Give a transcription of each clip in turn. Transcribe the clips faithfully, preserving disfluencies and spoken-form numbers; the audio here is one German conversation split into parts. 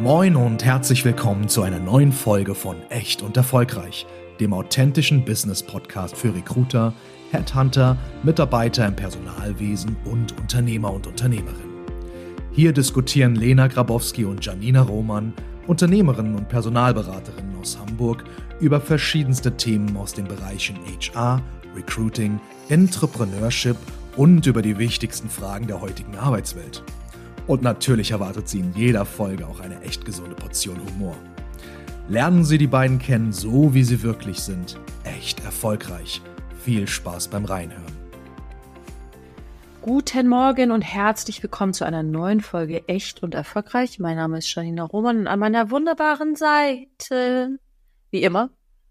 Moin und herzlich willkommen zu einer neuen Folge von Echt und Erfolgreich, dem authentischen Business-Podcast für Recruiter, Headhunter, Mitarbeiter im Personalwesen und Unternehmer und Unternehmerinnen. Hier diskutieren Lena Grabowski und Janina Roman, Unternehmerinnen und Personalberaterinnen aus Hamburg, über verschiedenste Themen aus den Bereichen H R, Recruiting, Entrepreneurship und über die wichtigsten Fragen der heutigen Arbeitswelt. Und natürlich erwartet Sie in jeder Folge auch eine echt gesunde Portion Humor. Lernen Sie die beiden kennen, so wie sie wirklich sind. Echt erfolgreich. Viel Spaß beim Reinhören. Guten Morgen und herzlich willkommen zu einer neuen Folge Echt und Erfolgreich. Mein Name ist Janina Roman und an meiner wunderbaren Seite, wie immer,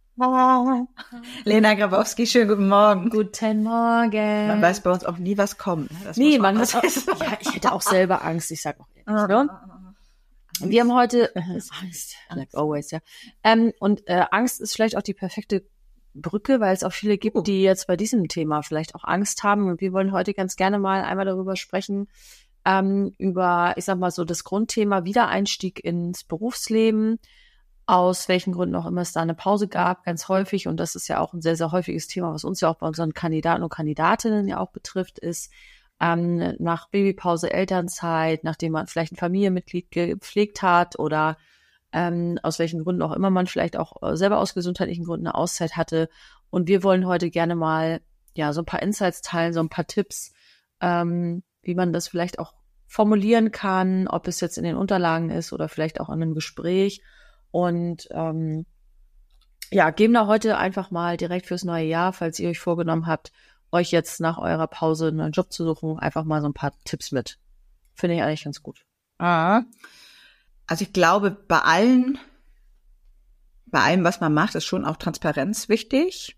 Lena Grabowski, schönen guten Morgen. Guten Morgen. Man weiß bei uns auch nie, was kommt. Das nee, man hat auch, ja, ich hätte auch selber Angst, ich sag auch ehrlich, ne? Wir haben heute äh, Angst, like always, ja. Ähm, und äh, Angst ist vielleicht auch die perfekte Brücke, weil es auch viele gibt, die jetzt bei diesem Thema vielleicht auch Angst haben. Und wir wollen heute ganz gerne mal einmal darüber sprechen, ähm, über, ich sag mal so, das Grundthema Wiedereinstieg ins Berufsleben, aus welchen Gründen auch immer es da eine Pause gab, ganz häufig. Und das ist ja auch ein sehr, sehr häufiges Thema, was uns ja auch bei unseren Kandidaten und Kandidatinnen ja auch betrifft, ist ähm, nach Babypause, Elternzeit, nachdem man vielleicht ein Familienmitglied gepflegt hat oder ähm, aus welchen Gründen auch immer man vielleicht auch selber aus gesundheitlichen Gründen eine Auszeit hatte. Und wir wollen heute gerne mal ja so ein paar Insights teilen, so ein paar Tipps, ähm, wie man das vielleicht auch formulieren kann, ob es jetzt in den Unterlagen ist oder vielleicht auch in einem Gespräch. Und ähm, ja, geben da heute einfach mal direkt fürs neue Jahr, falls ihr euch vorgenommen habt, euch jetzt nach eurer Pause einen Job zu suchen, einfach mal so ein paar Tipps mit. Finde ich eigentlich ganz gut. Ah. Also ich glaube, bei allen, bei allem, was man macht, ist schon auch Transparenz wichtig.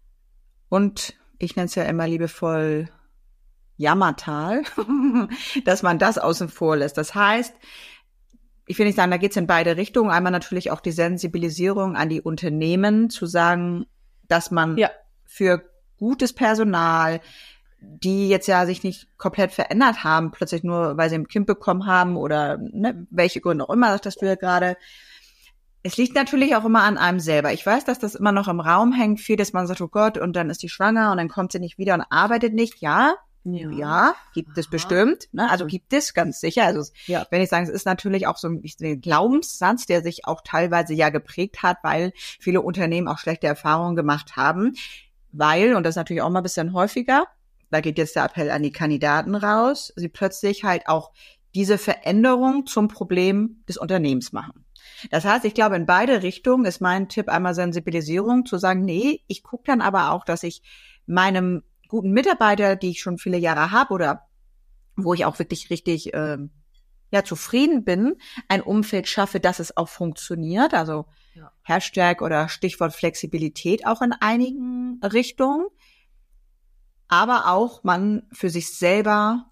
Und ich nenne es ja immer liebevoll Jammertal, dass man das außen vor lässt. Das heißt, ich will nicht sagen, da geht's in beide Richtungen. Einmal natürlich auch die Sensibilisierung an die Unternehmen, zu sagen, dass man ja für gutes Personal, die jetzt ja sich nicht komplett verändert haben, plötzlich nur, weil sie ein Kind bekommen haben oder ne, welche Gründe auch immer, das wir gerade. Es liegt natürlich auch immer an einem selber. Ich weiß, dass das immer noch im Raum hängt, viel, dass man sagt, oh Gott, und dann ist die schwanger und dann kommt sie nicht wieder und arbeitet nicht. Ja, Ja, ja gibt Aha. es bestimmt, ne? Also gibt es ganz sicher. Also ja. wenn ich sage, es ist natürlich auch so ein Glaubenssatz, der sich auch teilweise ja geprägt hat, weil viele Unternehmen auch schlechte Erfahrungen gemacht haben. Weil, und das ist natürlich auch mal ein bisschen häufiger, da geht jetzt der Appell an die Kandidaten raus, sie plötzlich halt auch diese Veränderung zum Problem des Unternehmens machen. Das heißt, ich glaube, in beide Richtungen ist mein Tipp einmal Sensibilisierung, zu sagen, nee, ich gucke dann aber auch, dass ich meinem guten Mitarbeiter, die ich schon viele Jahre habe oder wo ich auch wirklich richtig äh, ja zufrieden bin, ein Umfeld schaffe, dass es auch funktioniert. Also ja. Hashtag oder Stichwort Flexibilität auch in einigen Richtungen. Aber auch man für sich selber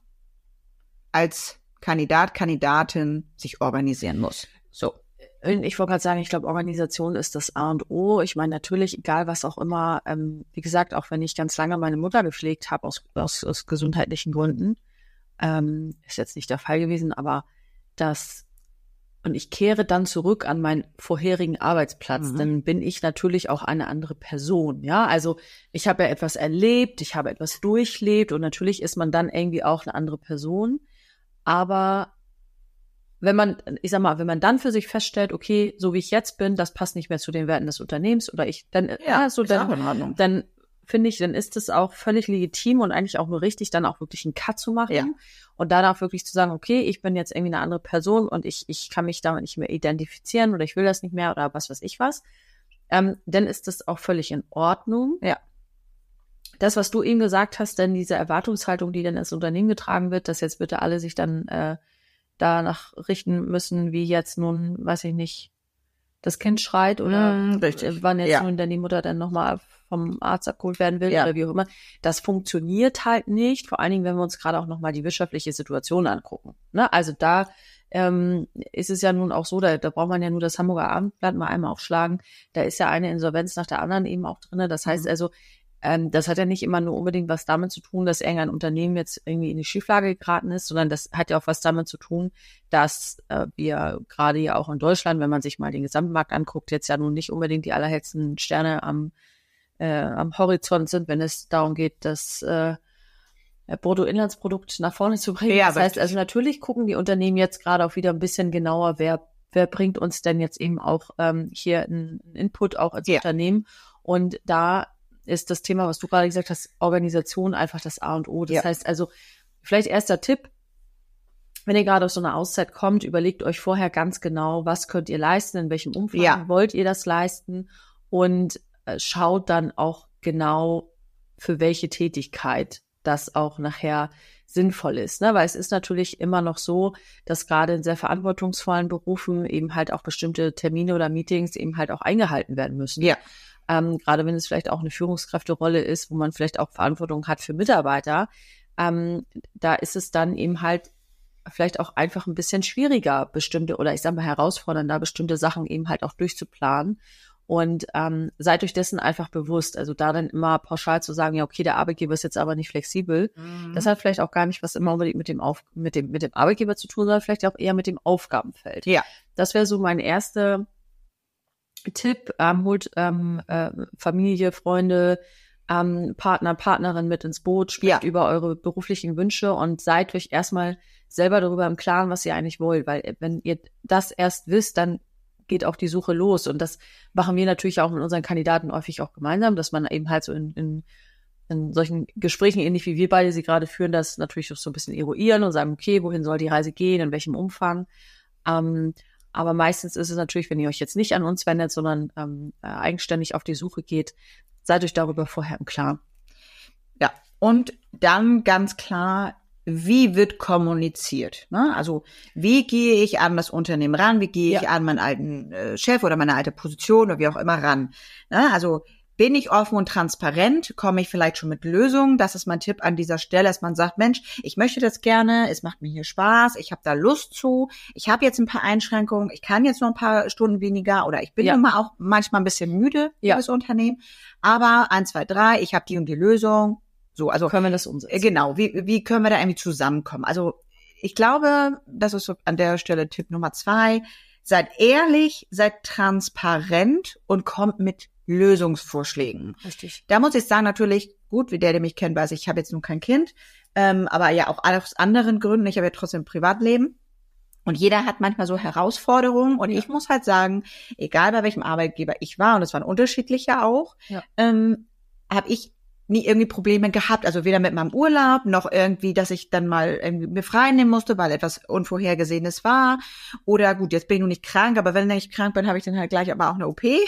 als Kandidat, Kandidatin sich organisieren muss. So. Ich wollte gerade sagen, ich glaube, Organisation ist das A und O. Ich meine, natürlich, egal was auch immer, ähm, wie gesagt, auch wenn ich ganz lange meine Mutter gepflegt habe, aus, aus, aus gesundheitlichen Gründen, ähm, ist jetzt nicht der Fall gewesen, aber das, und ich kehre dann zurück an meinen vorherigen Arbeitsplatz, mhm. dann bin ich natürlich auch eine andere Person, ja, also ich habe ja etwas erlebt, ich habe etwas durchlebt und natürlich ist man dann irgendwie auch eine andere Person, aber wenn man, ich sag mal, wenn man dann für sich feststellt, okay, so wie ich jetzt bin, das passt nicht mehr zu den Werten des Unternehmens oder ich, dann, ja, ja so, dann, dann finde ich, dann ist es auch völlig legitim und eigentlich auch nur richtig, dann auch wirklich einen Cut zu machen ja. und danach wirklich zu sagen, okay, ich bin jetzt irgendwie eine andere Person und ich, ich kann mich damit nicht mehr identifizieren oder ich will das nicht mehr oder was weiß ich was, ähm, dann ist das auch völlig in Ordnung. Ja. Das, was du eben gesagt hast, denn diese Erwartungshaltung, die dann ins Unternehmen getragen wird, dass jetzt bitte alle sich dann, äh, danach richten müssen, wie jetzt nun, weiß ich nicht, das Kind schreit oder mm, richtig. wann jetzt ja. nun denn die Mutter dann nochmal vom Arzt abgeholt werden will ja. oder wie auch immer. Das funktioniert halt nicht, vor allen Dingen, wenn wir uns gerade auch nochmal die wirtschaftliche Situation angucken. Ne? Also da ähm, ist es ja nun auch so, da, da braucht man ja nur das Hamburger Abendblatt mal einmal aufschlagen, da ist ja eine Insolvenz nach der anderen eben auch drin. Das heißt mhm. also, ähm, das hat ja nicht immer nur unbedingt was damit zu tun, dass irgendein Unternehmen jetzt irgendwie in die Schieflage geraten ist, sondern das hat ja auch was damit zu tun, dass äh, wir gerade ja auch in Deutschland, wenn man sich mal den Gesamtmarkt anguckt, jetzt ja nun nicht unbedingt die allerhellsten Sterne am, äh, am Horizont sind, wenn es darum geht, dass äh, Bruttoinlandsprodukt nach vorne zu bringen. Ja, das heißt also, natürlich gucken die Unternehmen jetzt gerade auch wieder ein bisschen genauer, wer wer bringt uns denn jetzt eben auch ähm, hier einen Input auch als ja. Unternehmen. Und da ist das Thema, was du gerade gesagt hast, Organisation einfach das A und O. Das ja. heißt also, vielleicht erster Tipp, wenn ihr gerade auf so eine Auszeit kommt, überlegt euch vorher ganz genau, was könnt ihr leisten, in welchem Umfang ja. wollt ihr das leisten und äh, schaut dann auch genau, für welche Tätigkeit das auch nachher sinnvoll ist, ne? Weil es ist natürlich immer noch so, dass gerade in sehr verantwortungsvollen Berufen eben halt auch bestimmte Termine oder Meetings eben halt auch eingehalten werden müssen. Ja. Ähm, gerade wenn es vielleicht auch eine Führungskräfterolle ist, wo man vielleicht auch Verantwortung hat für Mitarbeiter, ähm, da ist es dann eben halt vielleicht auch einfach ein bisschen schwieriger, bestimmte oder ich sag mal herausfordernder, bestimmte Sachen eben halt auch durchzuplanen. Und ähm, seid euch dessen einfach bewusst. Also da dann immer pauschal zu sagen, ja, okay, der Arbeitgeber ist jetzt aber nicht flexibel. Mhm. Das hat vielleicht auch gar nicht was immer unbedingt mit dem Auf mit dem mit dem Arbeitgeber zu tun, sondern vielleicht auch eher mit dem Aufgabenfeld. Ja. Das wäre so mein erster Tipp. Ähm, holt ähm, äh, Familie, Freunde, ähm, Partner, Partnerin mit ins Boot, sprecht ja. über eure beruflichen Wünsche und seid euch erstmal selber darüber im Klaren, was ihr eigentlich wollt. Weil wenn ihr das erst wisst, dann geht auch die Suche los. Und das machen wir natürlich auch mit unseren Kandidaten häufig auch gemeinsam, dass man eben halt so in, in, in solchen Gesprächen, ähnlich wie wir beide sie gerade führen, das natürlich auch so ein bisschen eruieren und sagen, okay, wohin soll die Reise gehen, in welchem Umfang. Ähm, aber meistens ist es natürlich, wenn ihr euch jetzt nicht an uns wendet, sondern ähm, äh, eigenständig auf die Suche geht, seid euch darüber vorher im Klaren. Ja, und dann ganz klar, wie wird kommuniziert? Ne? Also wie gehe ich an das Unternehmen ran? Wie gehe ich ja. an meinen alten äh, Chef oder meine alte Position oder wie auch immer ran? Ne? Also bin ich offen und transparent? Komme ich vielleicht schon mit Lösungen? Das ist mein Tipp an dieser Stelle, dass man sagt, Mensch, ich möchte das gerne, es macht mir hier Spaß, ich habe da Lust zu, ich habe jetzt ein paar Einschränkungen, ich kann jetzt noch ein paar Stunden weniger oder ich bin ja. immer auch manchmal ein bisschen müde für ja. das Unternehmen, aber eins, zwei, drei, ich habe die und die Lösung. So, also können wir das umsetzen? Genau, wie wie können wir da irgendwie zusammenkommen? Also ich glaube, das ist so an der Stelle Tipp Nummer zwei. Seid ehrlich, seid transparent und kommt mit Lösungsvorschlägen. Richtig. Da muss ich sagen, natürlich, gut, wie der, der mich kennt, weiß ich, ich habe jetzt nun kein Kind, ähm, aber ja auch aus anderen Gründen. Ich habe ja trotzdem ein Privatleben. Und jeder hat manchmal so Herausforderungen. Und ja. ich muss halt sagen, egal bei welchem Arbeitgeber ich war, und es waren unterschiedliche auch, ja. ähm, habe ich nie irgendwie Probleme gehabt, also weder mit meinem Urlaub, noch irgendwie, dass ich dann mal irgendwie mir frei nehmen musste, weil etwas Unvorhergesehenes war. Oder gut, jetzt bin ich nur nicht krank, aber wenn ich krank bin, habe ich dann halt gleich aber auch eine O P.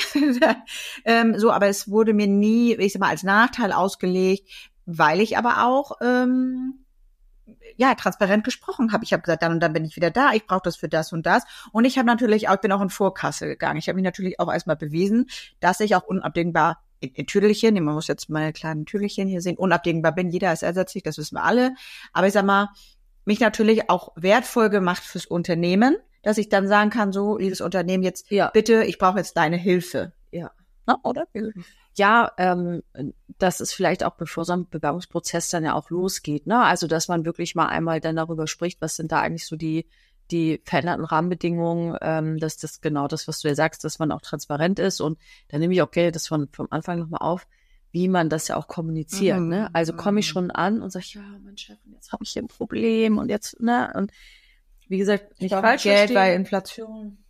ähm, so, aber es wurde mir nie, ich sag mal, als Nachteil ausgelegt, weil ich aber auch ähm, ja transparent gesprochen habe. Ich habe gesagt, dann und dann bin ich wieder da, ich brauche das für das und das. Und ich habe natürlich auch, ich bin auch in Vorkasse gegangen. Ich habe mich natürlich auch erstmal bewiesen, dass ich auch unabdingbar in, in Tüdelchen, man muss jetzt meine kleinen Tüdelchen hier sehen, unabdingbar bin, jeder ist ersetzlich, das wissen wir alle. Aber ich sag mal, mich natürlich auch wertvoll gemacht fürs Unternehmen, dass ich dann sagen kann, so, liebes Unternehmen, jetzt ja. bitte, ich brauche jetzt deine Hilfe. Ja. Na, oder? Ja, ähm, das ist vielleicht auch, bevor so ein Bewerbungsprozess dann ja auch losgeht, ne? Also, dass man wirklich mal einmal dann darüber spricht, was sind da eigentlich so die die veränderten Rahmenbedingungen, ähm, dass das genau das, was du ja sagst, dass man auch transparent ist. Und da nehme ich auch gerne das von vom Anfang nochmal auf, wie man das ja auch kommuniziert. Mhm. Ne? Also komme ich schon an und sage, ja, mein Chef, jetzt habe ich hier ein Problem und jetzt, ne? Und wie gesagt, nicht falsch Geld verstehen. bei Inflation.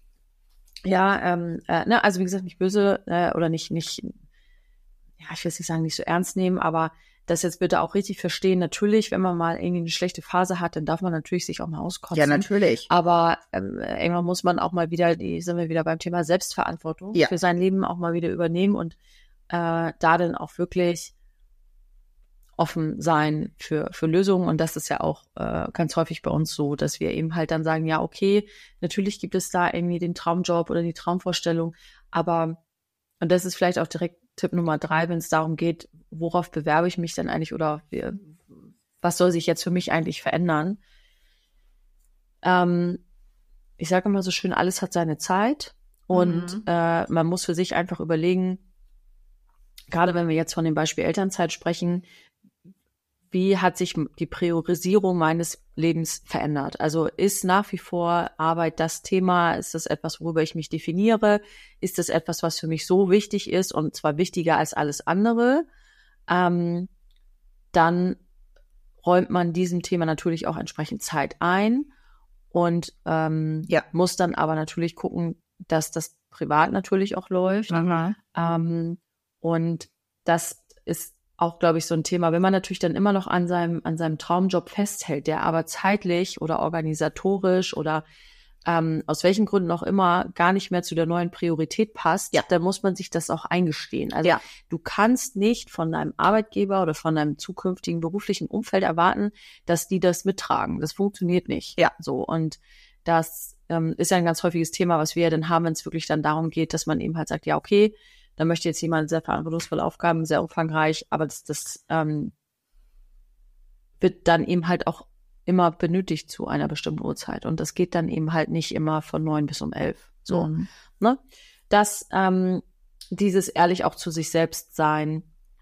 Ja, ähm, äh, ne, also wie gesagt, nicht böse äh, oder nicht, nicht, ja, ich will es nicht sagen, nicht so ernst nehmen, aber das jetzt bitte auch richtig verstehen. Natürlich, wenn man mal irgendwie eine schlechte Phase hat, dann darf man natürlich sich auch mal auskotzen. Ja, natürlich. Aber ähm, irgendwann muss man auch mal wieder, die sind wir wieder beim Thema Selbstverantwortung, ja. für sein Leben auch mal wieder übernehmen und äh, da dann auch wirklich offen sein für für Lösungen. Und das ist ja auch äh, ganz häufig bei uns so, dass wir eben halt dann sagen, ja, okay, natürlich gibt es da irgendwie den Traumjob oder die Traumvorstellung, aber, und das ist vielleicht auch direkt Tipp Nummer drei, wenn es darum geht, worauf bewerbe ich mich denn eigentlich oder wie, was soll sich jetzt für mich eigentlich verändern? Ähm, ich sage immer so schön, alles hat seine Zeit und mhm. äh, man muss für sich einfach überlegen, gerade wenn wir jetzt von dem Beispiel Elternzeit sprechen, wie hat sich die Priorisierung meines Lebens verändert? Also ist nach wie vor Arbeit das Thema? Ist das etwas, worüber ich mich definiere? Ist das etwas, was für mich so wichtig ist und zwar wichtiger als alles andere? Ähm, dann räumt man diesem Thema natürlich auch entsprechend Zeit ein und ähm, ja. muss dann aber natürlich gucken, dass das privat natürlich auch läuft. Mhm. Ähm, und das ist auch, glaube ich, so ein Thema, wenn man natürlich dann immer noch an seinem an seinem Traumjob festhält, der aber zeitlich oder organisatorisch oder ähm, aus welchen Gründen auch immer gar nicht mehr zu der neuen Priorität passt, ja. dann muss man sich das auch eingestehen. Also ja. du kannst nicht von deinem Arbeitgeber oder von deinem zukünftigen beruflichen Umfeld erwarten, dass die das mittragen. Das funktioniert nicht. Ja. So, und das ähm, ist ja ein ganz häufiges Thema, was wir ja dann haben, wenn es wirklich dann darum geht, dass man eben halt sagt, ja, okay, da möchte jetzt jemand sehr verantwortungsvolle Aufgaben, sehr umfangreich, aber das, das ähm, wird dann eben halt auch immer benötigt zu einer bestimmten Uhrzeit. Und das geht dann eben halt nicht immer von neun bis um elf. So, mhm. ne? Das, ähm, dieses ehrlich auch zu sich selbst sein,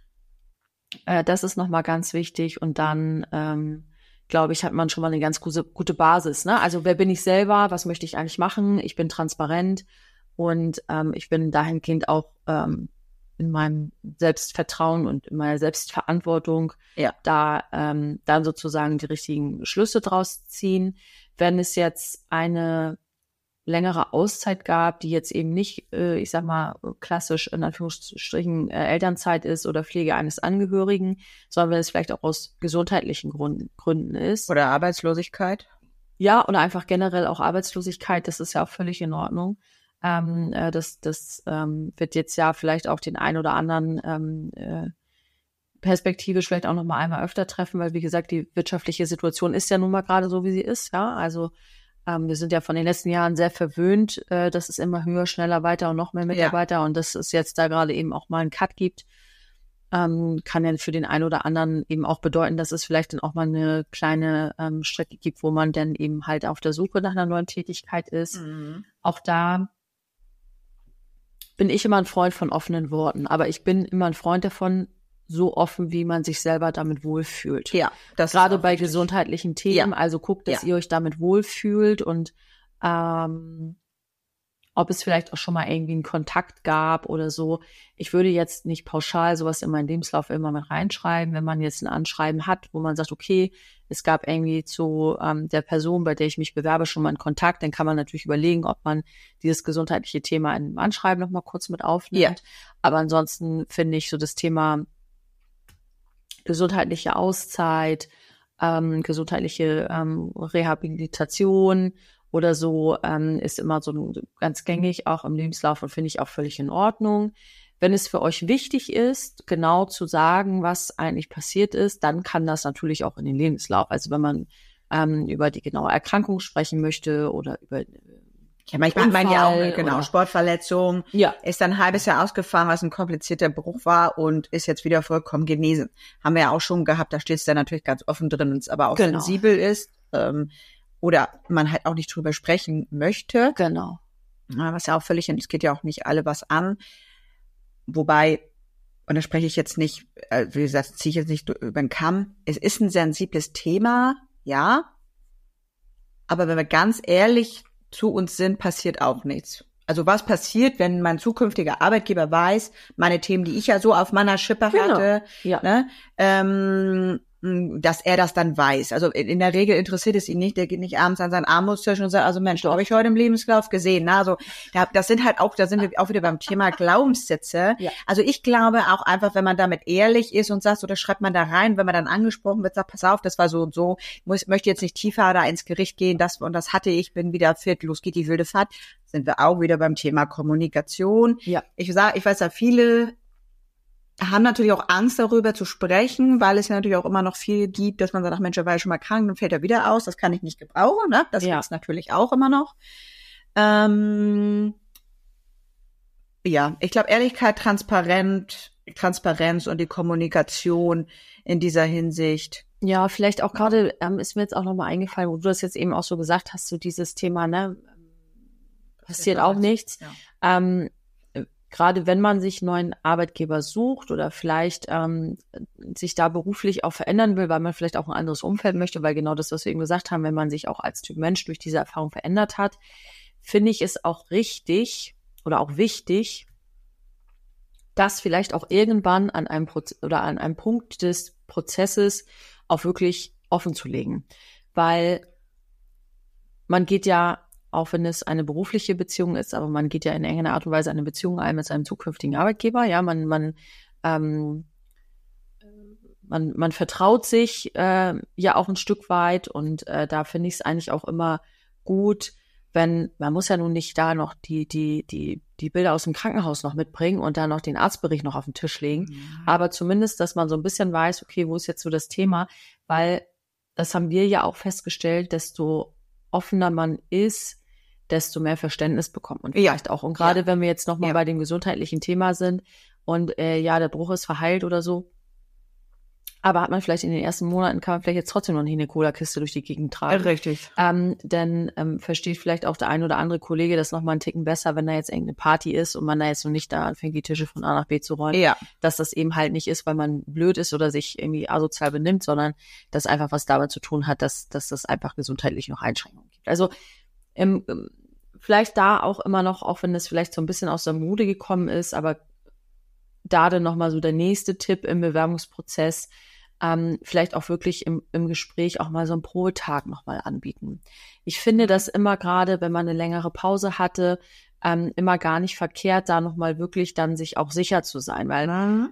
äh, das ist nochmal ganz wichtig. Und dann, ähm, glaube ich, hat man schon mal eine ganz gute, gute Basis, ne? Also wer bin ich selber? Was möchte ich eigentlich machen? Ich bin transparent. Und ähm, ich bin dahingehend auch ähm, in meinem Selbstvertrauen und in meiner Selbstverantwortung ja. da ähm, dann sozusagen die richtigen Schlüsse draus ziehen. Wenn es jetzt eine längere Auszeit gab, die jetzt eben nicht, äh, ich sag mal, klassisch in Anführungsstrichen äh, Elternzeit ist oder Pflege eines Angehörigen, sondern wenn es vielleicht auch aus gesundheitlichen Gründen, Gründen ist. Oder Arbeitslosigkeit. Ja, oder einfach generell auch Arbeitslosigkeit, das ist ja auch völlig in Ordnung. Ähm, äh, das das ähm, wird jetzt ja vielleicht auch den einen oder anderen ähm, äh, perspektivisch vielleicht auch noch mal einmal öfter treffen, weil wie gesagt, die wirtschaftliche Situation ist ja nun mal gerade so, wie sie ist. Ja, also ähm, wir sind ja von den letzten Jahren sehr verwöhnt, äh, dass es immer höher, schneller, weiter und noch mehr Mitarbeiter ja. und dass es jetzt da gerade eben auch mal einen Cut gibt, ähm, kann ja für den einen oder anderen eben auch bedeuten, dass es vielleicht dann auch mal eine kleine ähm, Strecke gibt, wo man dann eben halt auf der Suche nach einer neuen Tätigkeit ist. Mhm. Auch da bin ich immer ein Freund von offenen Worten, aber ich bin immer ein Freund davon, so offen, wie man sich selber damit wohlfühlt. Ja, das gerade bei richtig. gesundheitlichen Themen. Ja. Also guckt, dass ja. ihr euch damit wohlfühlt und ähm, ob es vielleicht auch schon mal irgendwie einen Kontakt gab oder so. Ich würde jetzt nicht pauschal sowas in meinen Lebenslauf immer mit reinschreiben, wenn man jetzt ein Anschreiben hat, wo man sagt, okay, es gab irgendwie zu ähm, der Person, bei der ich mich bewerbe, schon mal einen Kontakt, dann kann man natürlich überlegen, ob man dieses gesundheitliche Thema in einem Anschreiben noch mal kurz mit aufnimmt. Ja. Aber ansonsten finde ich so das Thema gesundheitliche Auszeit, ähm, gesundheitliche ähm, Rehabilitation oder so, ähm, ist immer so ganz gängig, auch im Lebenslauf und finde ich auch völlig in Ordnung. Wenn es für euch wichtig ist, genau zu sagen, was eigentlich passiert ist, dann kann das natürlich auch in den Lebenslauf. Also wenn man ähm, über die genaue Erkrankung sprechen möchte oder über ja, manchmal meine ja auch, genau, oder, Sportverletzung, ja. ist dann ein halbes Jahr ausgefahren, was ein komplizierter Bruch war und ist jetzt wieder vollkommen genesen. Haben wir ja auch schon gehabt, da steht es dann natürlich ganz offen drin, wenn es aber auch genau. sensibel ist. Ähm, oder man halt auch nicht drüber sprechen möchte. Genau. Ja, was ja auch völlig, es geht ja auch nicht alle was an. Wobei, und da spreche ich jetzt nicht, äh, wie gesagt, ziehe ich jetzt nicht über den Kamm. Es ist ein sensibles Thema, ja. Aber wenn wir ganz ehrlich zu uns sind, passiert auch nichts. Also was passiert, wenn mein zukünftiger Arbeitgeber weiß, meine Themen, die ich ja so auf meiner Schippe genau. hatte, ja. ne, ähm, dass er das dann weiß. Also in, in der Regel interessiert es ihn nicht, der geht nicht abends an seinen Armutstisch und sagt, also Mensch, da habe ich heute im Lebenslauf gesehen. Na, also da, das sind halt auch, da sind wir auch wieder beim Thema Glaubenssätze. Ja. Also ich glaube auch einfach, wenn man damit ehrlich ist und sagt, so das schreibt man da rein, wenn man dann angesprochen wird, sagt, pass auf, das war so und so, ich möchte jetzt nicht tiefer da ins Gericht gehen, das und das hatte ich, bin wieder fit, los geht die wilde Fahrt, sind wir auch wieder beim Thema Kommunikation. Ja. Ich sag, ich weiß ja, viele haben natürlich auch Angst darüber zu sprechen, weil es ja natürlich auch immer noch viel gibt, dass man sagt, ach Mensch, er war ja schon mal krank, dann fällt er wieder aus, das kann ich nicht gebrauchen, ne? Das ja. gibt's natürlich auch immer noch. Ähm, ja, ich glaube Ehrlichkeit, Transparent, Transparenz und die Kommunikation in dieser Hinsicht. Ja, vielleicht auch gerade, ähm, ist mir jetzt auch nochmal eingefallen, wo du das jetzt eben auch so gesagt hast, so dieses Thema, ne, passiert auch nichts. Ja. Ähm, gerade wenn man sich einen neuen Arbeitgeber sucht oder vielleicht ähm, sich da beruflich auch verändern will, weil man vielleicht auch ein anderes Umfeld möchte, weil genau das, was wir eben gesagt haben, wenn man sich auch als Typ Mensch durch diese Erfahrung verändert hat, finde ich es auch richtig oder auch wichtig, das vielleicht auch irgendwann an einem Proz- oder an einem Punkt des Prozesses auch wirklich offen zu legen. Weil man geht ja, auch wenn es eine berufliche Beziehung ist, aber man geht ja in irgendeiner Art und Weise eine Beziehung ein mit seinem zukünftigen Arbeitgeber. Ja, man man ähm, man man vertraut sich äh, ja auch ein Stück weit und äh, da finde ich es eigentlich auch immer gut, wenn man muss ja nun nicht da noch die die die die Bilder aus dem Krankenhaus noch mitbringen und dann noch den Arztbericht noch auf den Tisch legen, ja. Aber zumindest, dass man so ein bisschen weiß, okay, wo ist jetzt so das Thema, weil das haben wir ja auch festgestellt, desto offener man ist, desto mehr Verständnis bekommt man vielleicht ja. auch. Und gerade ja. wenn wir jetzt nochmal ja. bei dem gesundheitlichen Thema sind und äh, ja, der Bruch ist verheilt oder so, aber hat man vielleicht in den ersten Monaten, kann man vielleicht jetzt trotzdem noch nicht eine Cola-Kiste durch die Gegend tragen. Richtig. Ähm, denn ähm, versteht vielleicht auch der ein oder andere Kollege das nochmal einen Ticken besser, wenn da jetzt irgendeine Party ist und man da jetzt noch nicht da anfängt, die Tische von A nach B zu räumen. Ja. Dass das eben halt nicht ist, weil man blöd ist oder sich irgendwie asozial benimmt, sondern das einfach was damit zu tun hat, dass, dass das einfach gesundheitlich noch Einschränkungen gibt. Also ähm, vielleicht da auch immer noch, auch wenn das vielleicht so ein bisschen aus der Mode gekommen ist, aber da dann nochmal so der nächste Tipp im Bewerbungsprozess, ähm, vielleicht auch wirklich im, im Gespräch auch mal so einen Probetag nochmal anbieten. Ich finde das immer gerade, wenn man eine längere Pause hatte, ähm, immer gar nicht verkehrt, da nochmal wirklich dann sich auch sicher zu sein, weil mhm.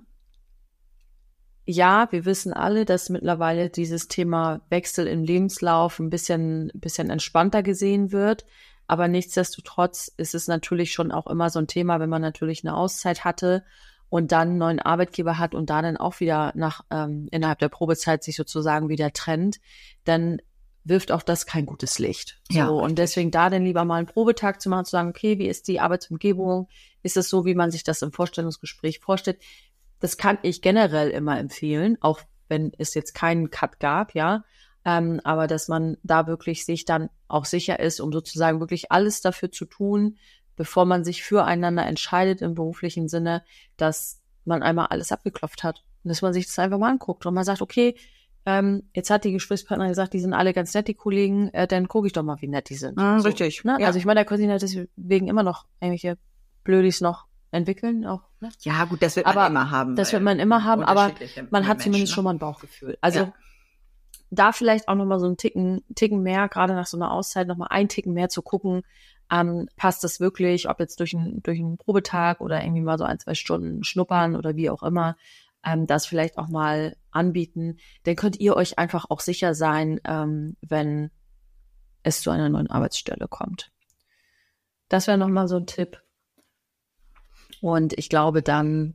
ja, wir wissen alle, dass mittlerweile dieses Thema Wechsel im Lebenslauf ein bisschen, ein bisschen entspannter gesehen wird. Aber nichtsdestotrotz ist es natürlich schon auch immer so ein Thema, wenn man natürlich eine Auszeit hatte und dann einen neuen Arbeitgeber hat und da dann auch wieder nach ähm, innerhalb der Probezeit sich sozusagen wieder trennt, dann wirft auch das kein gutes Licht. So, ja, und deswegen da dann lieber mal einen Probetag zu machen, zu sagen, okay, wie ist die Arbeitsumgebung? Ist es so, wie man sich das im Vorstellungsgespräch vorstellt? Das kann ich generell immer empfehlen, auch wenn es jetzt keinen Cut gab, ja. Ähm, aber dass man da wirklich sich dann auch sicher ist, um sozusagen wirklich alles dafür zu tun, bevor man sich füreinander entscheidet im beruflichen Sinne, dass man einmal alles abgeklopft hat und dass man sich das einfach mal anguckt und man sagt, okay, ähm, jetzt hat die Gesprächspartnerin gesagt, die sind alle ganz nett, die Kollegen, äh, dann gucke ich doch mal, wie nett die sind. Ah, so, richtig. Ne? Ja. Also ich meine, da können sich deswegen immer noch irgendwelche Blödis noch entwickeln auch. Ne? Ja, gut, das wird aber man immer haben. Das wird man immer haben, aber man hat zumindest ne? schon mal ein Bauchgefühl. Also ja. da vielleicht auch nochmal so einen Ticken, Ticken mehr, gerade nach so einer Auszeit, nochmal einen Ticken mehr zu gucken, ähm, passt das wirklich, ob jetzt durch, ein, durch einen Probetag oder irgendwie mal so ein, zwei Stunden schnuppern oder wie auch immer, ähm, das vielleicht auch mal anbieten. Dann könnt ihr euch einfach auch sicher sein, ähm, wenn es zu einer neuen Arbeitsstelle kommt. Das wäre nochmal so ein Tipp. Und ich glaube, dann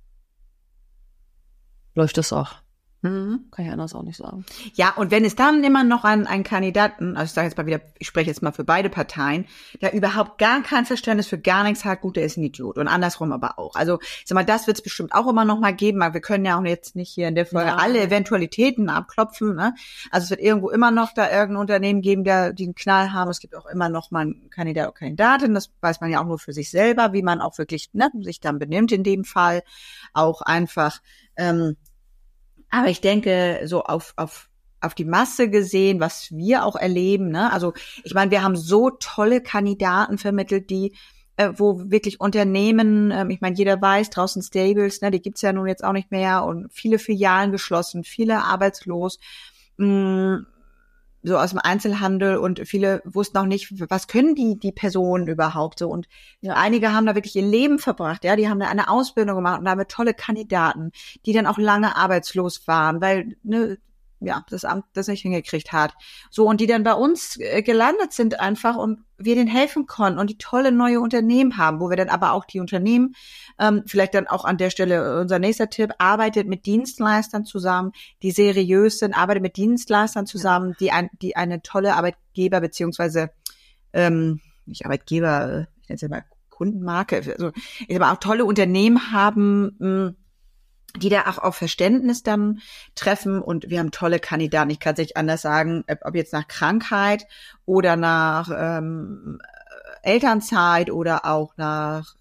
läuft es auch. Mhm. Kann ich anders auch nicht sagen. Ja, und wenn es dann immer noch einen, einen Kandidaten, also ich sage jetzt mal wieder, ich spreche jetzt mal für beide Parteien, der überhaupt gar kein Verständnis für gar nichts hat, gut, der ist ein Idiot. Und andersrum aber auch. Also ich sag mal, das wird es bestimmt auch immer noch mal geben, aber wir können ja auch jetzt nicht hier in der Folge ja. alle Eventualitäten abklopfen. Ne? Also es wird irgendwo immer noch da irgendein Unternehmen geben, der die einen Knall haben. Es gibt auch immer noch mal einen Kandidat oder Kandidatin. Das weiß man ja auch nur für sich selber, wie man auch wirklich ne, sich dann benimmt in dem Fall. Auch einfach ähm, aber ich denke, so auf, auf, auf die Masse gesehen, was wir auch erleben, ne, also, ich meine, wir haben so tolle Kandidaten vermittelt, die, äh, wo wirklich Unternehmen, ähm, ich meine, jeder weiß, draußen Stables, ne, die gibt's ja nun jetzt auch nicht mehr und viele Filialen geschlossen, viele arbeitslos, mh, so aus dem Einzelhandel und viele wussten auch nicht, was können die die Personen überhaupt so und ja. einige haben da wirklich ihr Leben verbracht, ja, die haben da eine Ausbildung gemacht und damit tolle Kandidaten, die dann auch lange arbeitslos waren, weil ne ja, das Amt das nicht hingekriegt hat. So, und die dann bei uns äh, gelandet sind einfach und wir denen helfen konnten und die tolle neue Unternehmen haben, wo wir dann aber auch die Unternehmen, ähm, vielleicht dann auch an der Stelle unser nächster Tipp, arbeitet mit Dienstleistern zusammen, die seriös sind, arbeitet mit Dienstleistern zusammen, die ein, die eine tolle Arbeitgeber beziehungsweise ähm, nicht Arbeitgeber, ich nenne es ja mal Kundenmarke, also ich sag mal auch tolle Unternehmen haben, mh, die da auch auf Verständnis dann treffen und wir haben tolle Kandidaten. Ich kann es nicht anders sagen, ob jetzt nach Krankheit oder nach ähm, Elternzeit oder auch nach ähm,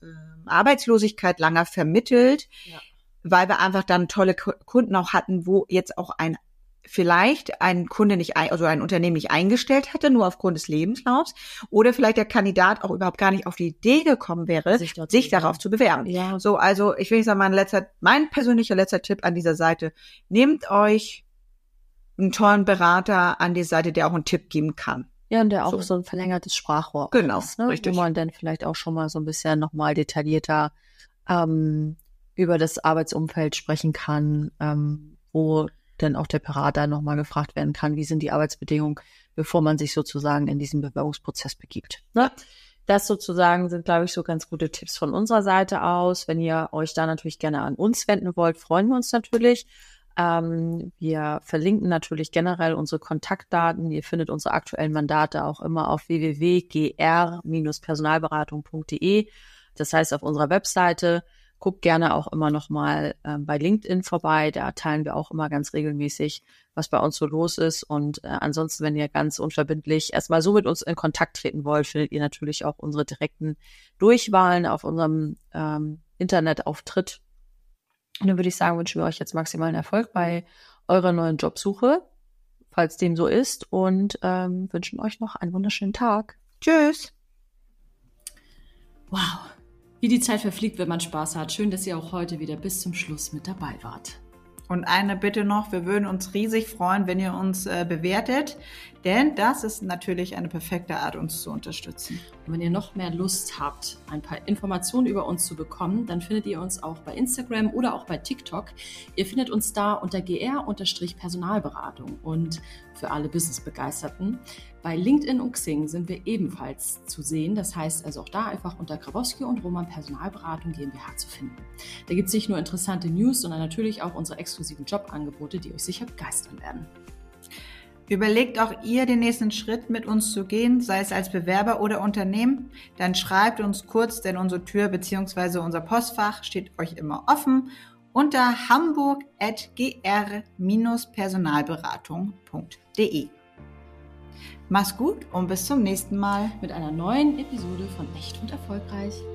Arbeitslosigkeit lange vermittelt, Ja. weil wir einfach dann tolle Kunden auch hatten, wo jetzt auch ein vielleicht ein Kunde nicht, ein, also ein Unternehmen nicht eingestellt hätte, nur aufgrund des Lebenslaufs, oder vielleicht der Kandidat auch überhaupt gar nicht auf die Idee gekommen wäre, Sich sich, dort zu darauf zu bewerben. Ja. So, also ich will nicht sagen, mein letzter, mein persönlicher letzter Tipp an dieser Seite: Nehmt euch einen tollen Berater an die Seite, der auch einen Tipp geben kann. Ja, und der auch So. so ein verlängertes Sprachrohr Genau, ist, ne? richtig. Wo man dann vielleicht auch schon mal so ein bisschen nochmal detaillierter ähm, über das Arbeitsumfeld sprechen kann, ähm, wo dann auch der Berater nochmal gefragt werden kann, wie sind die Arbeitsbedingungen, bevor man sich sozusagen in diesen Bewerbungsprozess begibt. Ne? Das sozusagen sind, glaube ich, so ganz gute Tipps von unserer Seite aus. Wenn ihr euch da natürlich gerne an uns wenden wollt, freuen wir uns natürlich. Ähm, wir verlinken natürlich generell unsere Kontaktdaten. Ihr findet unsere aktuellen Mandate auch immer auf w w w punkt g r Bindestrich personalberatung punkt d e. Das heißt, auf unserer Webseite. Guckt gerne auch immer noch mal ähm, bei LinkedIn vorbei. Da teilen wir auch immer ganz regelmäßig, was bei uns so los ist. Und äh, ansonsten, wenn ihr ganz unverbindlich erstmal so mit uns in Kontakt treten wollt, findet ihr natürlich auch unsere direkten Durchwahlen auf unserem ähm, Internetauftritt. Und dann würde ich sagen, wünschen wir euch jetzt maximalen Erfolg bei eurer neuen Jobsuche, falls dem so ist. Und ähm, wünschen euch noch einen wunderschönen Tag. Tschüss. Wow. Wie die Zeit verfliegt, wenn man Spaß hat. Schön, dass ihr auch heute wieder bis zum Schluss mit dabei wart. Und eine Bitte noch: Wir würden uns riesig freuen, wenn ihr uns äh, bewertet, denn das ist natürlich eine perfekte Art, uns zu unterstützen. Und wenn ihr noch mehr Lust habt, ein paar Informationen über uns zu bekommen, dann findet ihr uns auch bei Instagram oder auch bei TikTok. Ihr findet uns da unter g r Personalberatung. Und für alle Business-Begeisterten, bei LinkedIn und Xing sind wir ebenfalls zu sehen. Das heißt also auch da einfach unter Grabowski und Roman Personalberatung GmbH zu finden. Da gibt es nicht nur interessante News, sondern natürlich auch unsere exklusiven Jobangebote, die euch sicher begeistern werden. Überlegt auch ihr, den nächsten Schritt mit uns zu gehen, sei es als Bewerber oder Unternehmen, dann schreibt uns kurz, denn unsere Tür bzw. unser Postfach steht euch immer offen unter hamburg at g r Personalberatung punkt d e. Mach's gut und bis zum nächsten Mal Mit einer neuen Episode von Echt und Erfolgreich.